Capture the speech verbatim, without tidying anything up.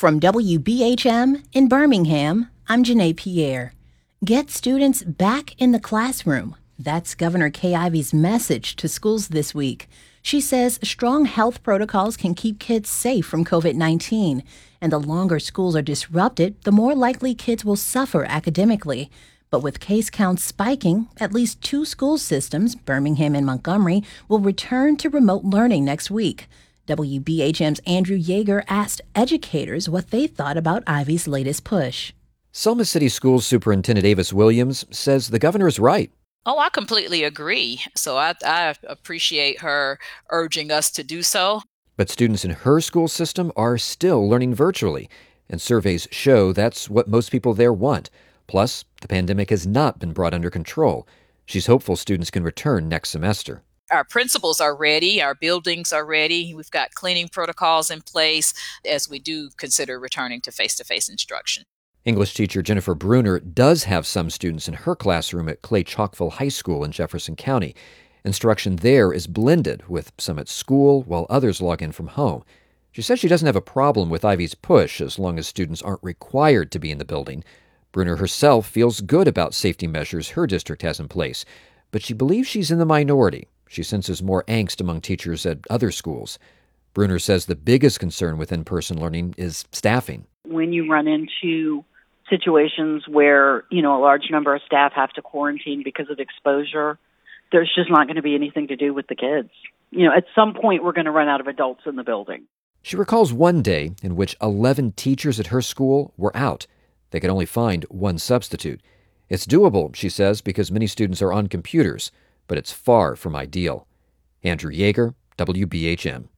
From W B H M in Birmingham, I'm Janae Pierre. Get students back in the classroom. That's Governor Kay Ivey's message to schools this week. She says strong health protocols can keep kids safe from covid nineteen, and the longer schools are disrupted, the more likely kids will suffer academically. But with case counts spiking, at least two school systems, Birmingham and Montgomery, will return to remote learning next week. W B H M's Andrew Yeager asked educators what they thought about Ivey's latest push. Selma City Schools Superintendent Avis Williams says the governor is right. Oh, I completely agree. So I, I appreciate her urging us to do so. But students in her school system are still learning virtually, and surveys show that's what most people there want. Plus, the pandemic has not been brought under control. She's hopeful students can return next semester. Our principals are ready. Our buildings are ready. We've got cleaning protocols in place as we do consider returning to face-to-face instruction. English teacher Jennifer Bruner does have some students in her classroom at Clay Chalkville High School in Jefferson County. Instruction there is blended, with some at school while others log in from home. She says she doesn't have a problem with Ivey's push as long as students aren't required to be in the building. Bruner herself feels good about safety measures her district has in place, but she believes she's in the minority. She senses more angst among teachers at other schools. Bruner says the biggest concern with in-person learning is staffing. When you run into situations where, you know, a large number of staff have to quarantine because of exposure, there's just not going to be anything to do with the kids. You know, at some point we're going to run out of adults in the building. She recalls one day in which eleven teachers at her school were out. They could only find one substitute. It's doable, she says, because many students are on computers, but it's far from ideal. Andrew Yeager, W B H M.